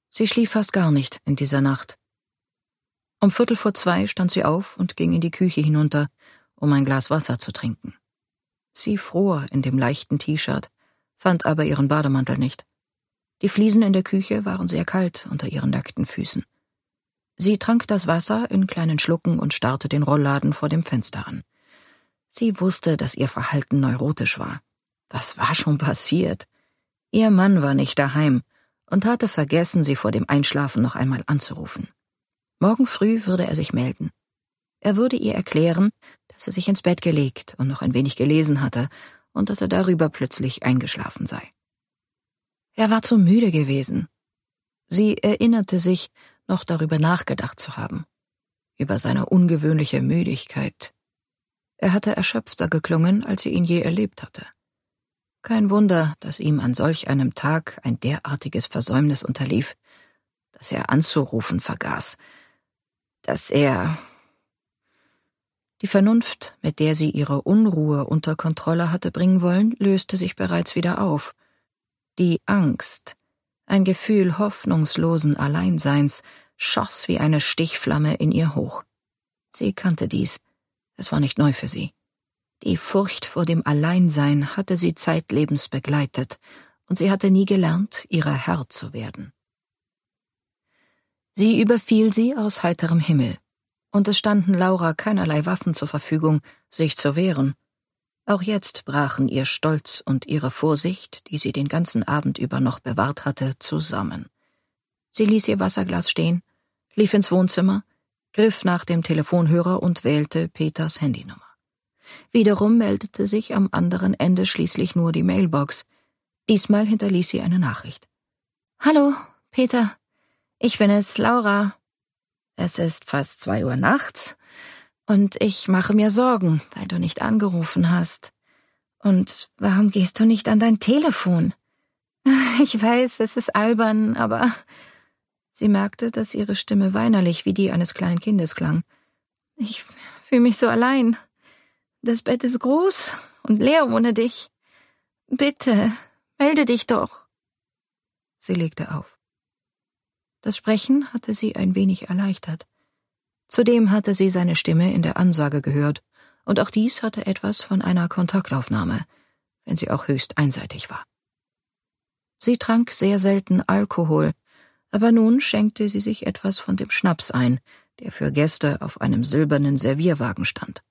Sie schlief fast gar nicht in dieser Nacht. Um 1:45 stand sie auf und ging in die Küche hinunter, um ein Glas Wasser zu trinken. Sie fror in dem leichten T-Shirt, fand aber ihren Bademantel nicht. Die Fliesen in der Küche waren sehr kalt unter ihren nackten Füßen. Sie trank das Wasser in kleinen Schlucken und starrte den Rollladen vor dem Fenster an. Sie wusste, dass ihr Verhalten neurotisch war. Was war schon passiert? Ihr Mann war nicht daheim und hatte vergessen, sie vor dem Einschlafen noch einmal anzurufen. Morgen früh würde er sich melden. Er würde ihr erklären, dass er sich ins Bett gelegt und noch ein wenig gelesen hatte und dass er darüber plötzlich eingeschlafen sei. Er war zu müde gewesen. Sie erinnerte sich, noch darüber nachgedacht zu haben. Über seine ungewöhnliche Müdigkeit. Er hatte erschöpfter geklungen, als sie ihn je erlebt hatte. Kein Wunder, dass ihm an solch einem Tag ein derartiges Versäumnis unterlief, dass er anzurufen vergaß, dass er... Die Vernunft, mit der sie ihre Unruhe unter Kontrolle hatte bringen wollen, löste sich bereits wieder auf. Die Angst, ein Gefühl hoffnungslosen Alleinseins, schoss wie eine Stichflamme in ihr hoch. Sie kannte dies, es war nicht neu für sie. Die Furcht vor dem Alleinsein hatte sie zeitlebens begleitet, und sie hatte nie gelernt, ihrer Herr zu werden. Sie überfiel sie aus heiterem Himmel, und es standen Laura keinerlei Waffen zur Verfügung, sich zu wehren. Auch jetzt brachen ihr Stolz und ihre Vorsicht, die sie den ganzen Abend über noch bewahrt hatte, zusammen. Sie ließ ihr Wasserglas stehen, lief ins Wohnzimmer, griff nach dem Telefonhörer und wählte Peters Handynummer. Wiederum meldete sich am anderen Ende schließlich nur die Mailbox. Diesmal hinterließ sie eine Nachricht. »Hallo, Peter. Ich bin es, Laura. Es ist fast 2 Uhr nachts und ich mache mir Sorgen, weil du nicht angerufen hast. Und warum gehst du nicht an dein Telefon? Ich weiß, es ist albern, aber...« Sie merkte, dass ihre Stimme weinerlich wie die eines kleinen Kindes klang. »Ich fühle mich so allein. Das Bett ist groß und leer ohne dich. Bitte, melde dich doch.« Sie legte auf. Das Sprechen hatte sie ein wenig erleichtert. Zudem hatte sie seine Stimme in der Ansage gehört, und auch dies hatte etwas von einer Kontaktaufnahme, wenn sie auch höchst einseitig war. Sie trank sehr selten Alkohol, aber nun schenkte sie sich etwas von dem Schnaps ein, der für Gäste auf einem silbernen Servierwagen stand.